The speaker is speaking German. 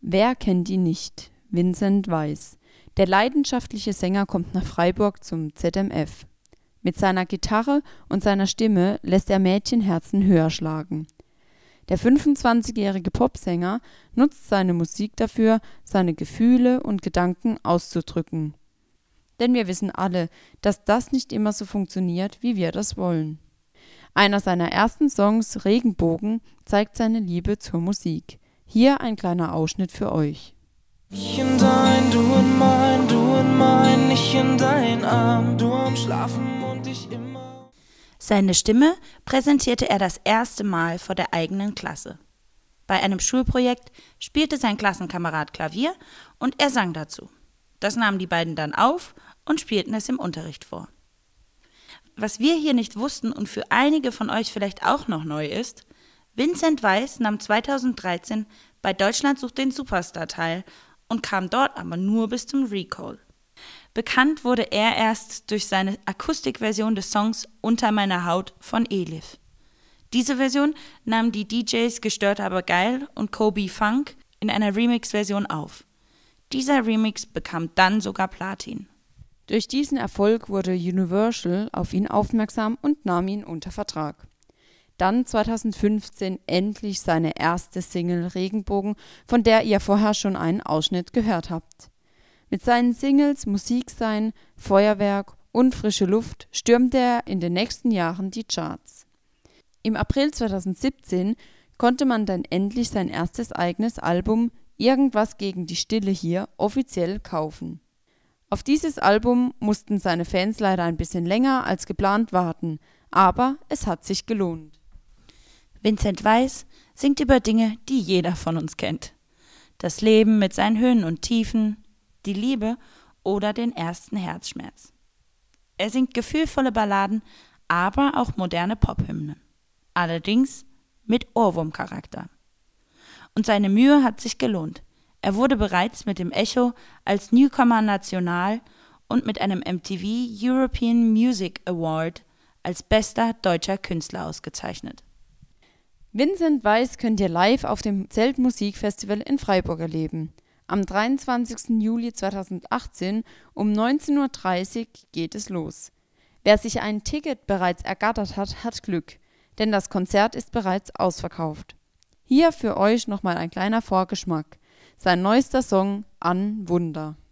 Wer kennt ihn nicht? Vincent Weiss. Der leidenschaftliche Sänger kommt nach Freiburg zum ZMF. Mit seiner Gitarre und seiner Stimme lässt er Mädchenherzen höher schlagen. Der 25-jährige Popsänger nutzt seine Musik dafür, seine Gefühle und Gedanken auszudrücken. Denn wir wissen alle, dass das nicht immer so funktioniert, wie wir das wollen. Einer seiner ersten Songs, Regenbogen, zeigt seine Liebe zur Musik. Hier ein kleiner Ausschnitt für euch. Ich in dein, du in mein, ich in dein Arm, du am Schlafen und ich immer. Seine Stimme präsentierte er das erste Mal vor der eigenen Klasse. Bei einem Schulprojekt spielte sein Klassenkamerad Klavier und er sang dazu. Das nahmen die beiden dann auf und spielten es im Unterricht vor. Was wir hier nicht wussten und für einige von euch vielleicht auch noch neu ist, Vincent Weiss nahm 2013 bei Deutschland sucht den Superstar teil und kam dort aber nur bis zum Recall. Bekannt wurde er erst durch seine Akustikversion des Songs Unter meiner Haut von Elif. Diese Version nahmen die DJs Gestört aber geil und Kobe Funk in einer Remix-Version auf. Dieser Remix bekam dann sogar Platin. Durch diesen Erfolg wurde Universal auf ihn aufmerksam und nahm ihn unter Vertrag. Dann 2015 endlich seine erste Single Regenbogen, von der ihr vorher schon einen Ausschnitt gehört habt. Mit seinen Singles Musik sein, Feuerwerk und Frische Luft stürmte er in den nächsten Jahren die Charts. Im April 2017 konnte man dann endlich sein erstes eigenes Album Irgendwas gegen die Stille hier offiziell kaufen. Auf dieses Album mussten seine Fans leider ein bisschen länger als geplant warten, aber es hat sich gelohnt. Vincent Weiss singt über Dinge, die jeder von uns kennt. Das Leben mit seinen Höhen und Tiefen, die Liebe oder den ersten Herzschmerz. Er singt gefühlvolle Balladen, aber auch moderne Pophymnen. Allerdings mit Ohrwurmcharakter. Und seine Mühe hat sich gelohnt. Er wurde bereits mit dem Echo als Newcomer National und mit einem MTV European Music Award als bester deutscher Künstler ausgezeichnet. Vincent Weiss könnt ihr live auf dem Zeltmusikfestival in Freiburg erleben. Am 23. Juli 2018 um 19:30 Uhr geht es los. Wer sich ein Ticket bereits ergattert hat, hat Glück, denn das Konzert ist bereits ausverkauft. Hier für euch nochmal ein kleiner Vorgeschmack. Sein neuester Song An Wunder.